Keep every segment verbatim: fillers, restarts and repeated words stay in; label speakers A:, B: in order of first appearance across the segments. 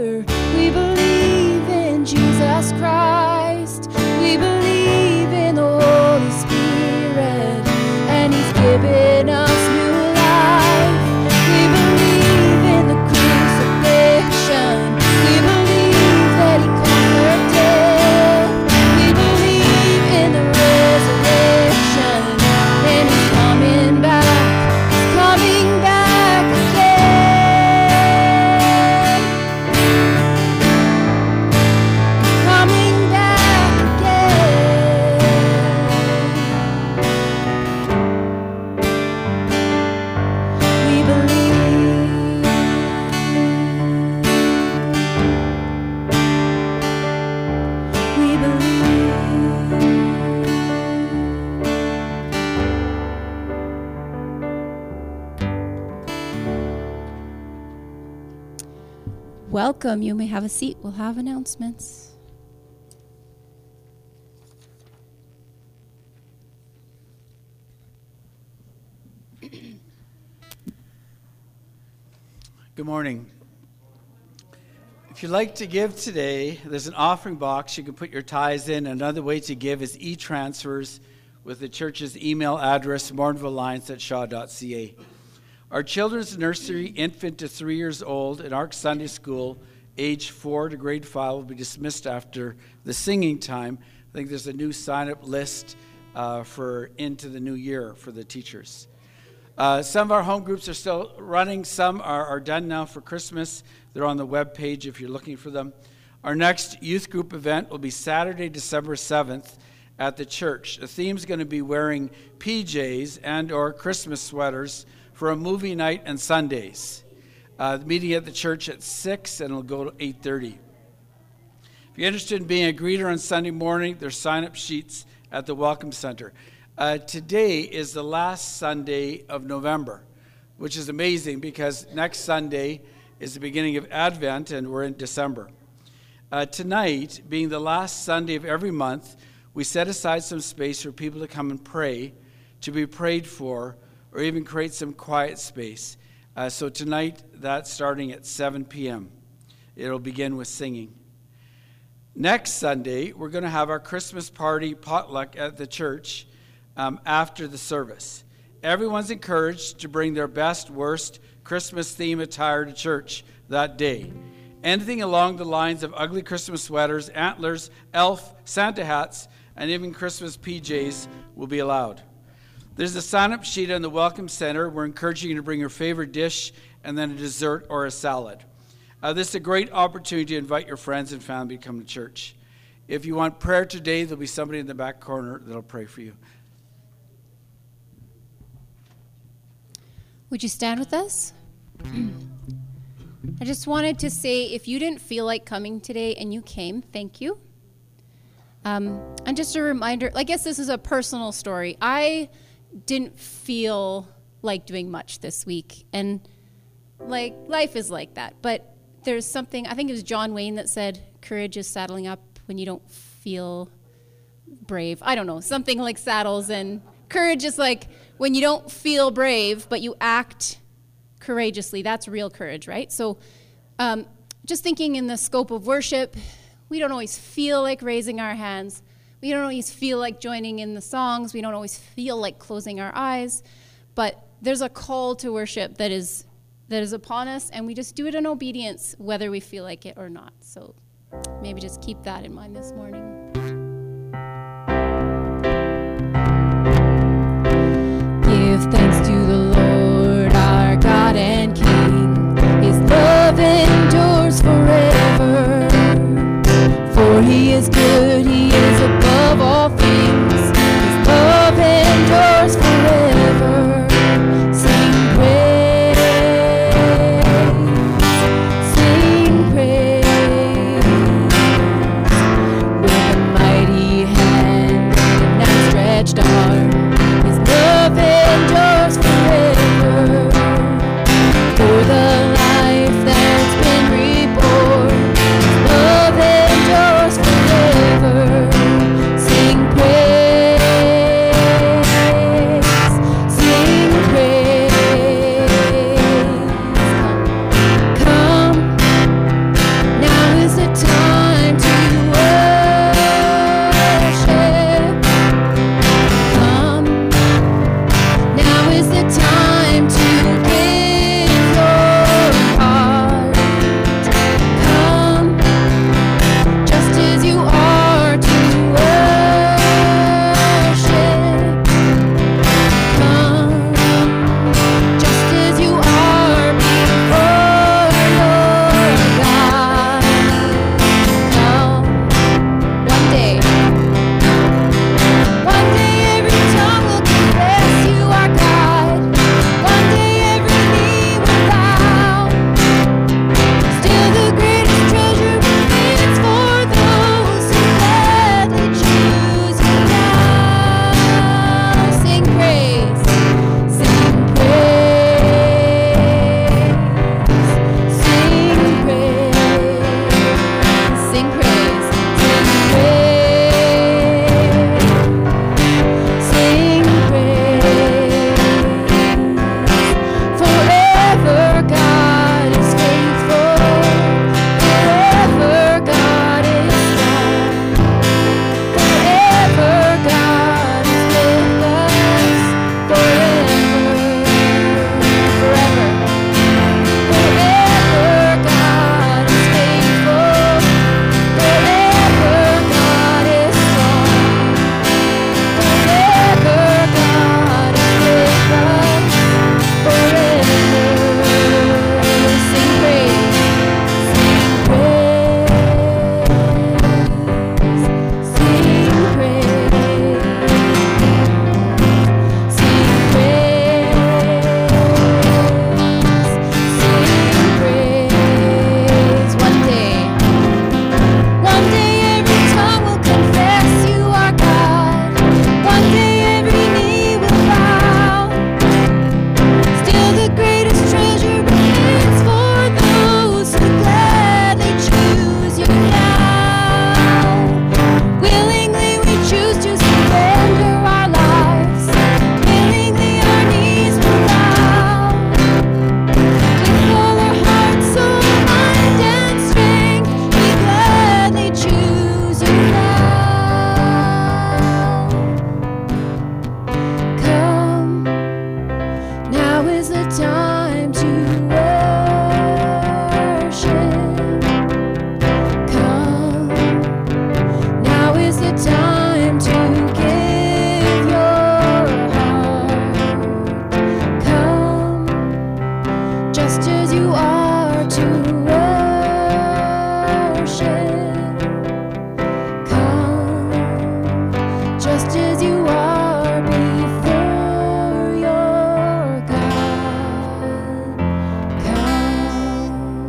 A: Father. We believe in Jesus Christ. We believe in the Holy Spirit, and He's given us new life. We believe in the crucifixion. We believe that He conquered death. We believe in the resurrection, and He's coming back. He's coming back again. Coming back again. We believe. We believe. Welcome. You may have a seat. We'll have announcements.
B: Good morning. If you'd like to give today, there's an offering box. You can put your tithes in. Another way to give is e-transfers with the church's email address, mournville alliance at shaw dot c a. Our children's nursery, infant to three years old, and Ark Sunday School, age four to grade five, will be dismissed after the singing time. I think there's a new sign-up list uh, for into the new year for the teachers. Uh, some of our home groups are still running. Some are, are done now for Christmas. They're on the web page if you're looking for them. Our next youth group event will be Saturday, December seventh at the church. The theme is going to be wearing P Js and or Christmas sweaters for a movie night and Sundays. Uh, the meeting at the church at six, and it'll go to eight thirty. If you're interested in being a greeter on Sunday morning, there's sign-up sheets at the Welcome Center. Uh, today is the last Sunday of November, which is amazing because next Sunday is the beginning of Advent, and we're in December. Uh, tonight, being the last Sunday of every month, we set aside some space for people to come and pray, to be prayed for, or even create some quiet space. Uh, so tonight, that's starting at seven p.m. It'll begin with singing. Next Sunday, we're going to have our Christmas party potluck at the church um, after the service. Everyone's encouraged to bring their best, worst Christmas theme attire to church that day. Anything along the lines of ugly Christmas sweaters, antlers, elf, Santa hats, and even Christmas P Js will be allowed. There's a sign-up sheet on the Welcome Center. We're encouraging you to bring your favorite dish and then a dessert or a salad. Uh, this is a great opportunity to invite your friends and family to come to church. If you want prayer today, there'll be somebody in the back corner that'll pray for you.
A: Would you stand with us? I just wanted to say, if you didn't feel like coming today and you came, thank you. Um, and just a reminder, I guess this is a personal story. I didn't feel like doing much this week. And, like, life is like that. But there's something, I think it was John Wayne that said, courage is saddling up when you don't feel brave. I don't know, something like saddles. And courage is like when you don't feel brave, but you act courageously. That's real courage, right? So um, just thinking in the scope of worship, we don't always feel like raising our hands. We don't always feel like joining in the songs. We don't always feel like closing our eyes. But there's a call to worship that is that is upon us, and we just do it in obedience, whether we feel like it or not. So maybe just keep that in mind this morning. Give thanks to the Lord, our God and King. His love endures forever. For He is good, He is above all things. His love endures forever. Sing praise, sing praise. With a mighty hand and outstretched arm, His love endures forever. For the life that's been reborn, His love endures forever. time to worship. Come, now is the time to give your heart. Come, just as you are to worship. Come, just as you are before your God. Come, one day, one day every tongue will confess you are God. One day every knee will bow. Still the greatest treasure remains for those who gladly choose you now. Sing praise, sing praise, sing praise, sing praise, sing praise, sing praise. Forever God is faithful, forever God is strong, forever God is with us, forever, forever. Forever God is faithful, forever God is strong, forever God is with us, forever. Sing praise, sing praise, sing praise, sing praise, sing praise. One day, one day every tongue will confess you are God. One day every knee will bow. Still the greatest treasure remains for those who gladly choose you now. Willingly we choose to surrender our lives. Willingly our knees will bow. With all our heart, soul, mind, and strength, we gladly choose you now. Come, now is the time to worship. Come, now is the time to give your heart. Come, just as you are to worship. Come, just as you are before your God. Come.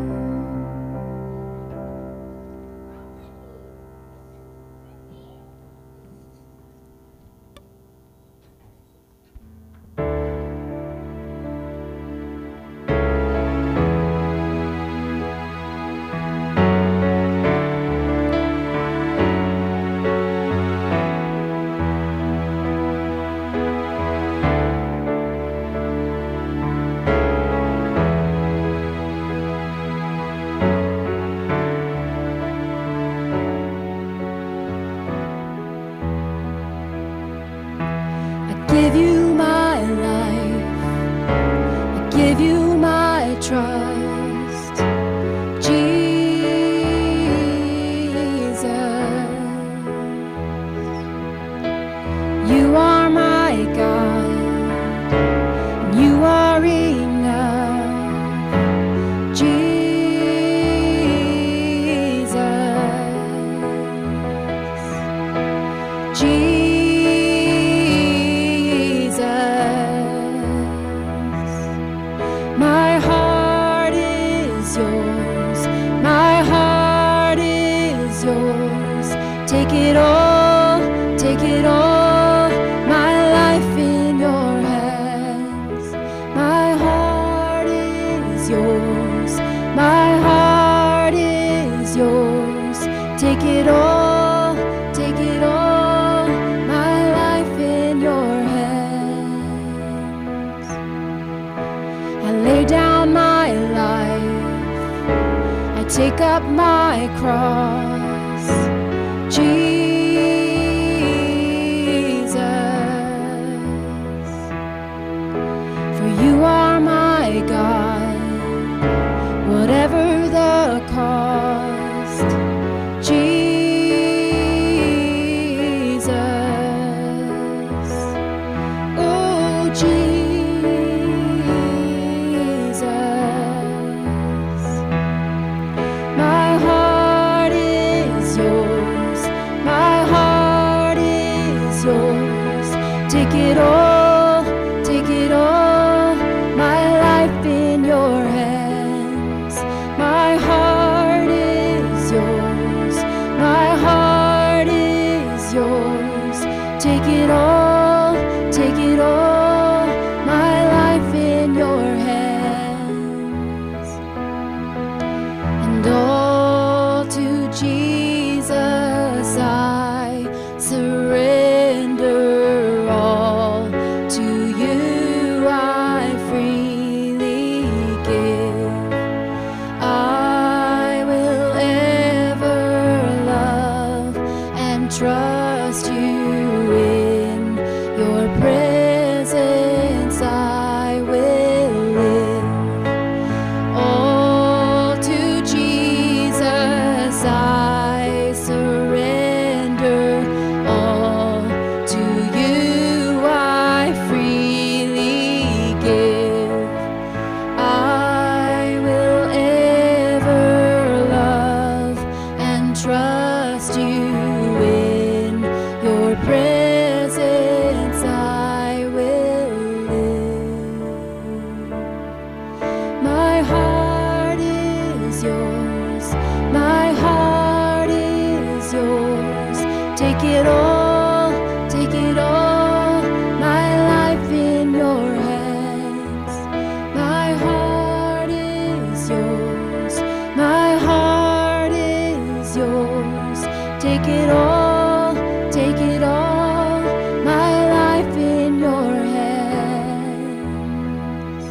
A: I give you my life, I give you my trust, Jesus. You are my God, and you are enough, Jesus. Jesus. My heart is yours, my heart is yours. Take it all, take it all, my life in your hands. My heart is yours, my heart is yours. Take it all, take it all, my life in your hands. I lay down my life, I take up my cross, Jesus, for you are my God, whatever the cost, Jesus, oh Jesus, my heart is yours, my heart is yours, take it all, take it all, my life in your hands, my heart is yours, my heart is yours, take it all, take it all, my life in your hands, and all to Jesus I surrender, all to you I freely give. I will ever love and trust you in your presence. I will live. All to Jesus I surrender, all to you I freely give. I will ever love and trust you in your presence. I will live. My heart is yours, my heart is yours, take it all, take it all, my life in your hands, my heart is yours, my heart is yours, take it all, take it all, my life in your hands,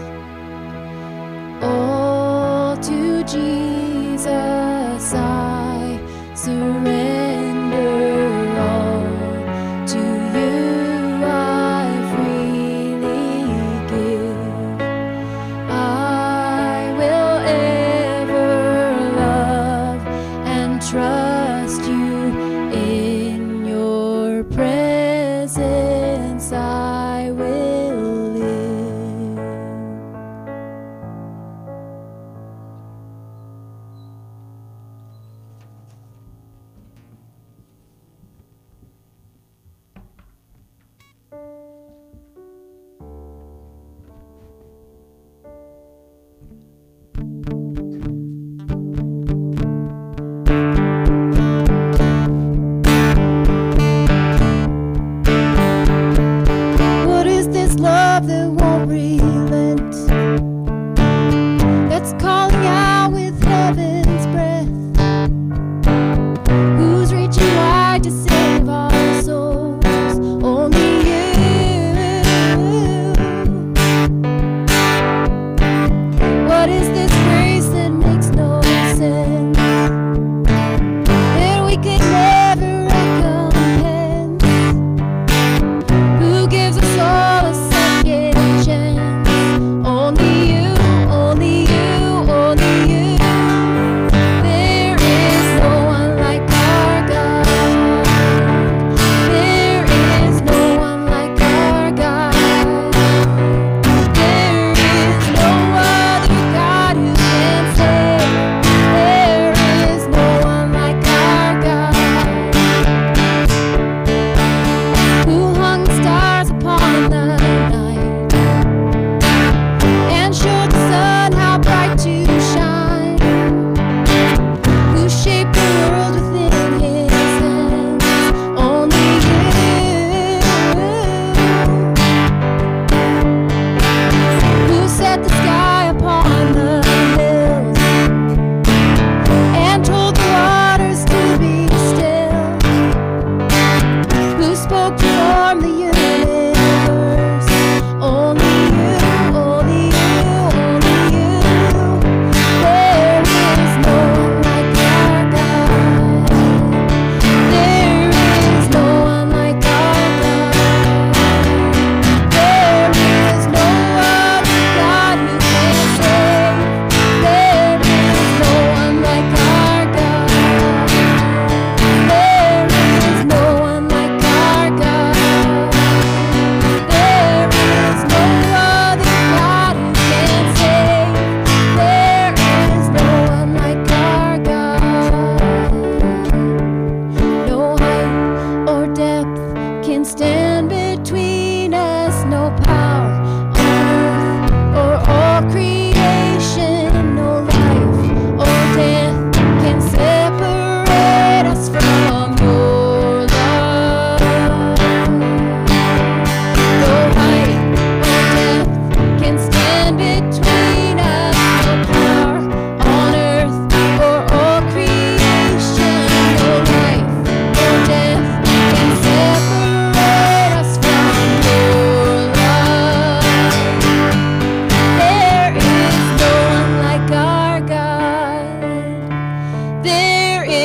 A: all to Jesus I surrender, all to you I freely give. I will ever love and trust you in your presence. I will live.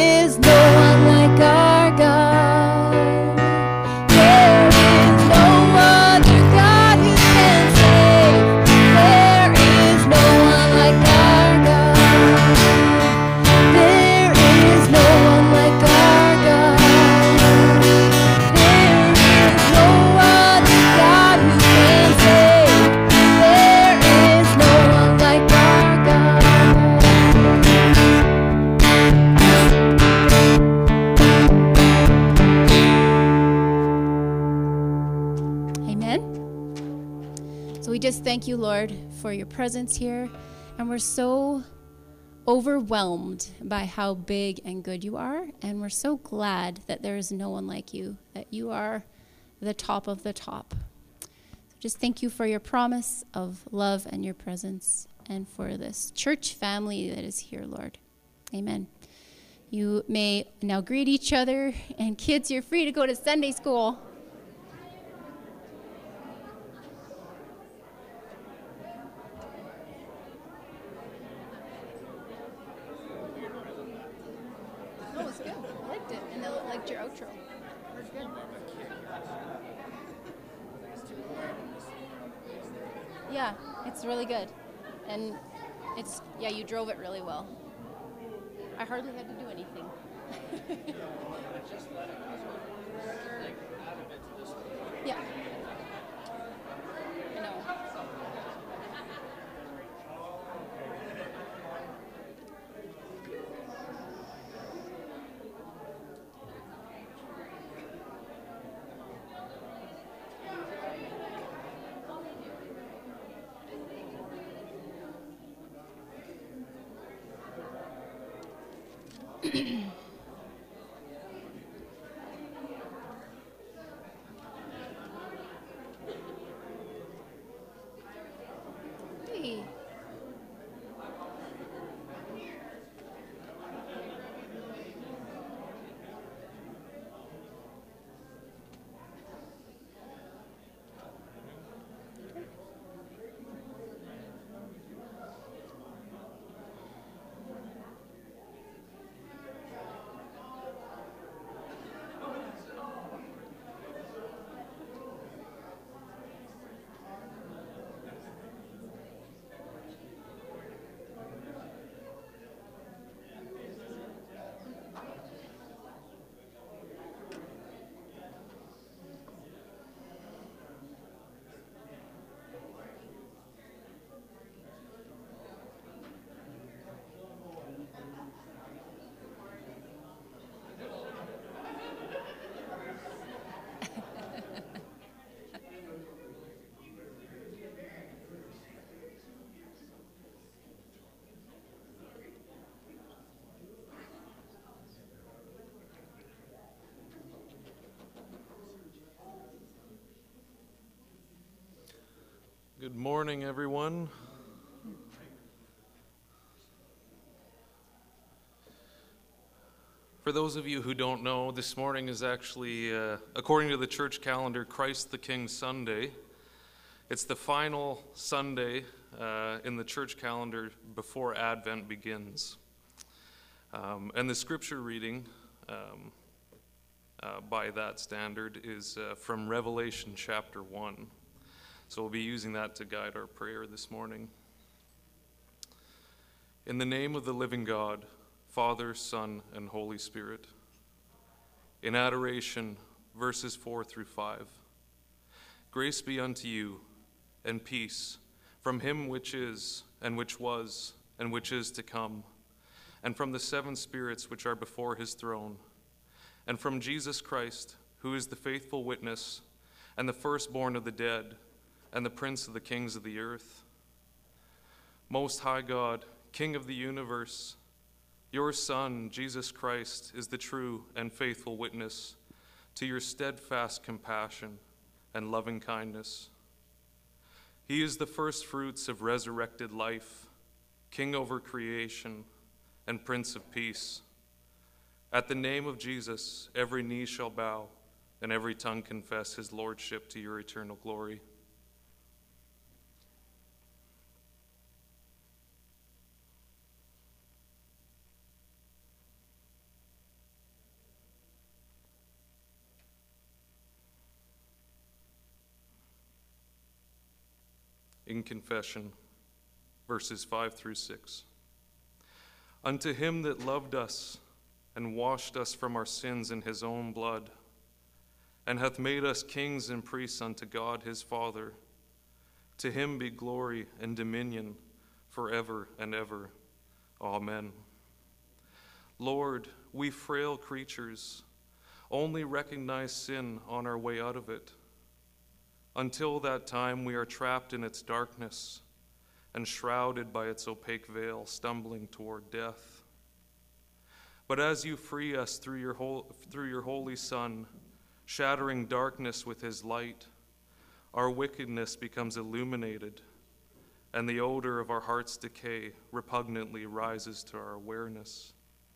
A: is no one like our God. There is no other God who can save. There is no one like our God. There is no one like our God. There is no other God who can save. There is no one like our God. Amen. So we just thank you, Lord, for your presence here. And we're so overwhelmed by how big and good you are. And we're so glad that there is no one like you, that you are the top of the top. So just thank you for your promise of love and your presence, and for this church family that is here, Lord. Amen. You may now greet each other, and kids, you're free to go to Sunday school. No, it was good. I liked it, and I liked your outro. It was good. Yeah, it's really good. And it's, yeah, you drove it really well. I hardly had to do anything. Yeah. I know. Hey.
C: Good morning, everyone. For those of you who don't know, this morning is actually, uh, according to the church calendar, Christ the King Sunday. It's the final Sunday uh, in the church calendar before Advent begins. Um, and the scripture reading um, uh, by that standard is uh, from Revelation chapter one. So we'll be using that to guide our prayer this morning. In the name of the living God, Father, Son, and Holy Spirit. In adoration, verses four through five. Grace be unto you, and peace, from him which is, and which was, and which is to come, and from the seven spirits which are before his throne, and from Jesus Christ, who is the faithful witness, and the firstborn of the dead, and the prince of the kings of the earth. Most high God, King of the universe, your Son, Jesus Christ, is the true and faithful witness to your steadfast compassion and loving kindness. He is the first fruits of resurrected life, King over creation, and Prince of peace. At the name of Jesus, every knee shall bow, and every tongue confess his lordship to your eternal glory. in confession, verses five through six. Unto him that loved us and washed us from our sins in his own blood, and hath made us kings and priests unto God his Father, to him be glory and dominion forever and ever. Amen. Lord, we frail creatures only recognize sin on our way out of it. Until that time, we are trapped in its darkness and shrouded by its opaque veil, stumbling toward death. But as you free us through your, whole, through your Holy Son, shattering darkness with his light, our wickedness becomes illuminated, and the odor of our heart's decay repugnantly rises to our awareness.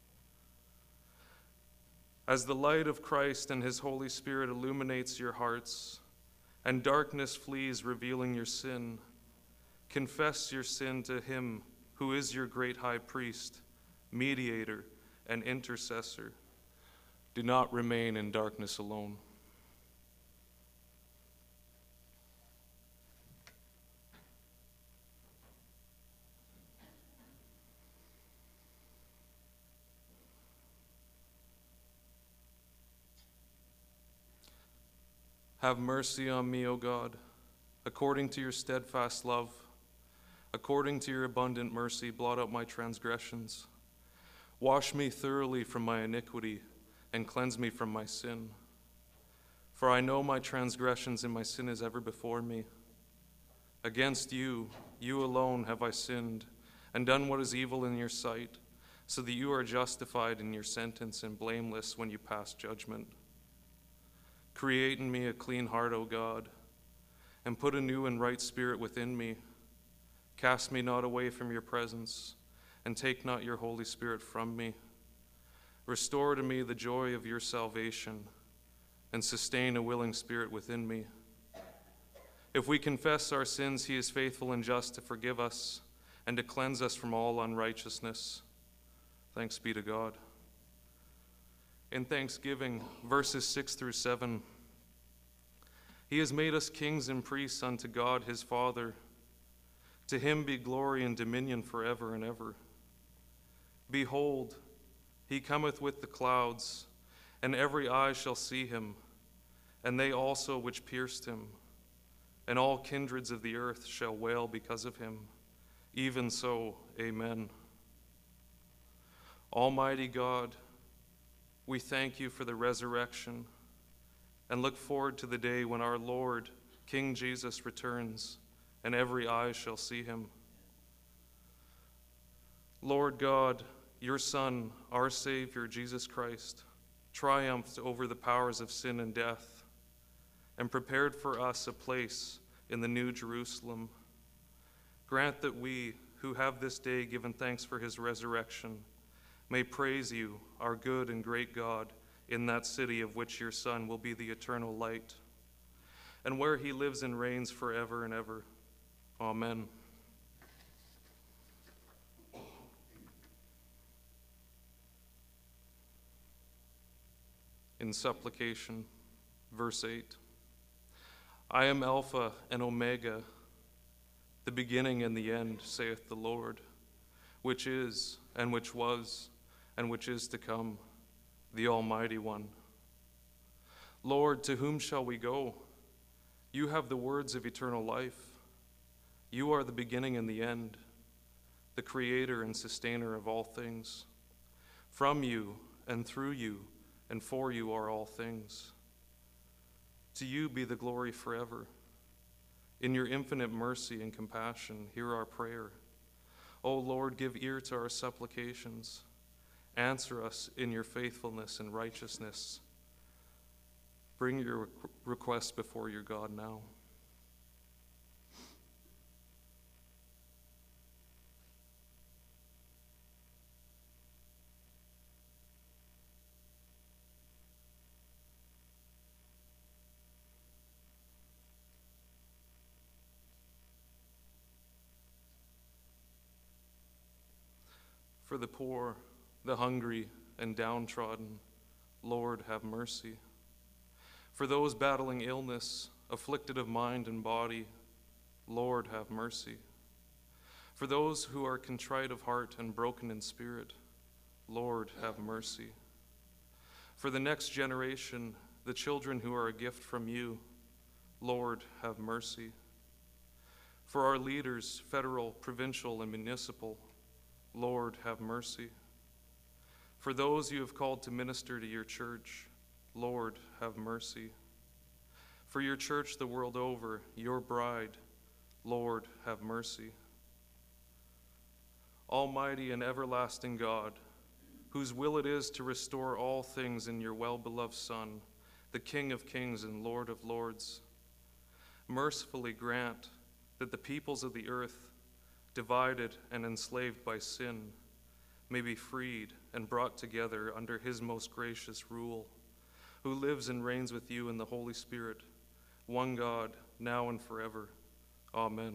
C: As the light of Christ and his Holy Spirit illuminates your hearts, and darkness flees, revealing your sin, confess your sin to him who is your great high priest, mediator, and intercessor. Do not remain in darkness alone. Have mercy on me, O God, according to your steadfast love. According to your abundant mercy, blot out my transgressions. Wash me thoroughly from my iniquity, and cleanse me from my sin. For I know my transgressions and my sin is ever before me. Against you, you alone have I sinned, and done what is evil in your sight, so that you are justified in your sentence and blameless when you pass judgment. Create in me a clean heart, O God, and put a new and right spirit within me. Cast me not away from your presence, and take not your Holy Spirit from me. Restore to me the joy of your salvation, and sustain a willing spirit within me. If we confess our sins, he is faithful and just to forgive us and to cleanse us from all unrighteousness. Thanks be to God. In thanksgiving, verses six through seven, he has made us kings and priests unto God his Father. To him be glory and dominion forever and ever. Behold, he cometh with the clouds, and every eye shall see him, and they also which pierced him, and all kindreds of the earth shall wail because of him. Even so, amen. Almighty God, we thank you for the resurrection and look forward to the day when our Lord, King Jesus, returns, and every eye shall see him. Lord God, your Son, our Savior, Jesus Christ, triumphed over the powers of sin and death and prepared for us a place in the New Jerusalem. Grant that we, who have this day given thanks for his resurrection, may praise you, our good and great God, in that city of which your Son will be the eternal light, and where he lives and reigns forever and ever. Amen. In supplication, verse eight. I am Alpha and Omega, the beginning and the end, saith the Lord, which is, and which was, and which is to come, the Almighty One. Lord, to whom shall we go? You have the words of eternal life. You are the beginning and the end, the creator and sustainer of all things. From you and through you and for you are all things. To you be the glory forever. In your infinite mercy and compassion, hear our prayer. O Lord, give ear to our supplications. Answer us in your faithfulness and righteousness. Bring your request before your God now. For the poor, the hungry, and downtrodden, Lord, have mercy. For those battling illness, afflicted of mind and body, Lord, have mercy. For those who are contrite of heart and broken in spirit, Lord, have mercy. For the next generation, the children who are a gift from you, Lord, have mercy. For our leaders, federal, provincial, and municipal, Lord, have mercy. For those you have called to minister to your church, Lord, have mercy. For your church the world over, your bride, Lord, have mercy. Almighty and everlasting God, whose will it is to restore all things in your well-beloved Son, the King of kings and Lord of lords, mercifully grant that the peoples of the earth, divided and enslaved by sin, may be freed and brought together under his most gracious rule, who lives and reigns with you in the Holy Spirit, one God, now and forever. Amen.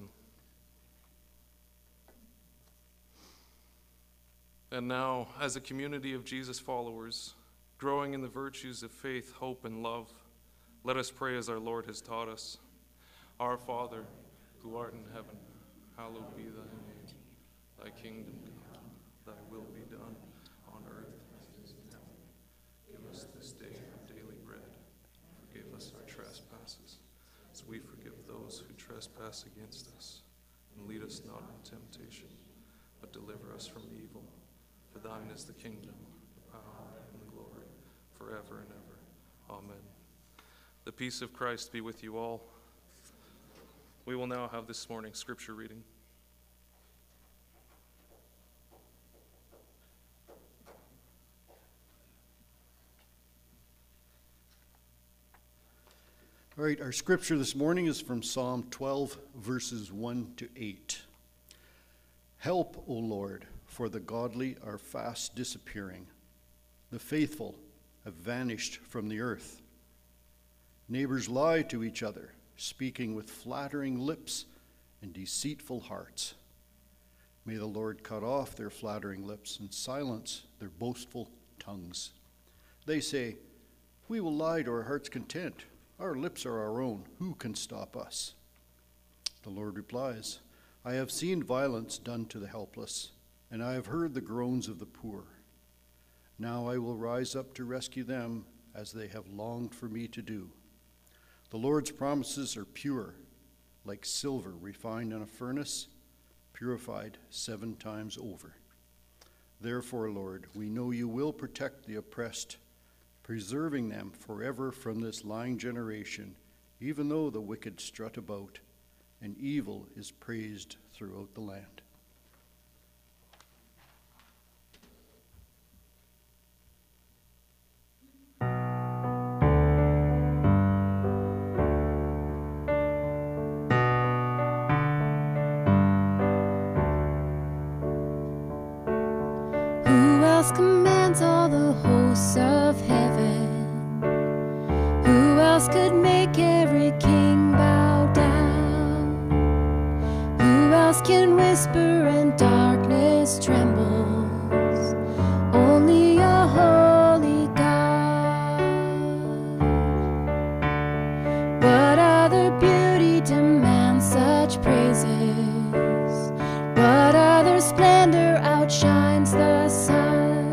C: And now, as a community of Jesus followers, growing in the virtues of faith, hope, and love, let us pray as our Lord has taught us. Our Father, who art in heaven, hallowed be thy name. Thy kingdom come, thy will be done on earth as it is in heaven. Give us this day our daily bread. Forgive us our trespasses, as we forgive those who trespass against us. And lead us not into temptation, but deliver us from evil. For thine is the kingdom, the power, and the glory, forever and ever. Amen. The peace of Christ be with you all. We will now have this morning's scripture reading.
D: All right, our scripture this morning is from Psalm twelve, verses one to eight. Help, O Lord, for the godly are fast disappearing. The faithful have vanished from the earth. Neighbors lie to each other, speaking with flattering lips and deceitful hearts. May the Lord cut off their flattering lips and silence their boastful tongues. They say, we will lie to our heart's content. Our lips are our own. Who can stop us? The Lord replies, I have seen violence done to the helpless, and I have heard the groans of the poor. Now I will rise up to rescue them as they have longed for me to do. The Lord's promises are pure, like silver refined in a furnace, purified seven times over. Therefore, Lord, we know you will protect the oppressed, preserving them forever from this lying generation, even though the wicked strut about and evil is praised throughout the land.
E: Commands all the hosts of heaven. Who else could make every king bow down? Who else can whisper and darkness trembles? Only a holy God. What other beauty demands such praises? What other splendor outshines the sun?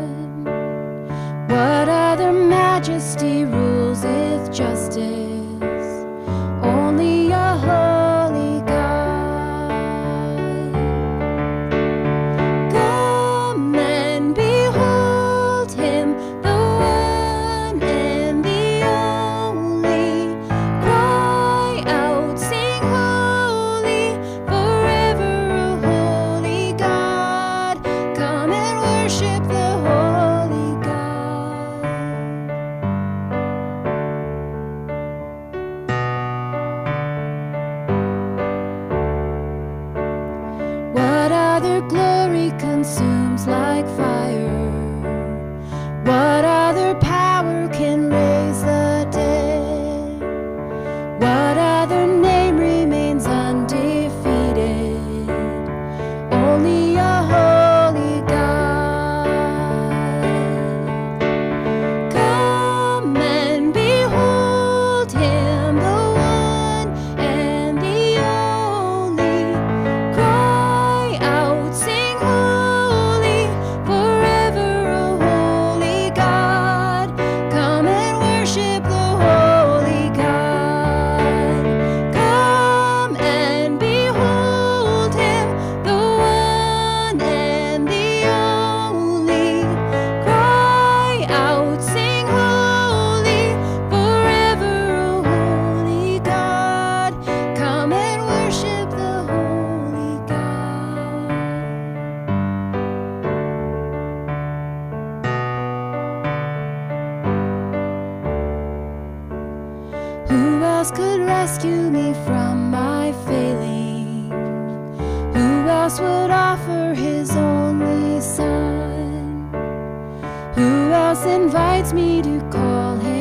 E: What other majesty rules with justice? Only a holy God. Come and behold him, the one and the only. Cry out, sing holy, forever a holy God. Come and worship the holy God. else could rescue me from my failing? Who else would offer his only son? Who else invites me to call him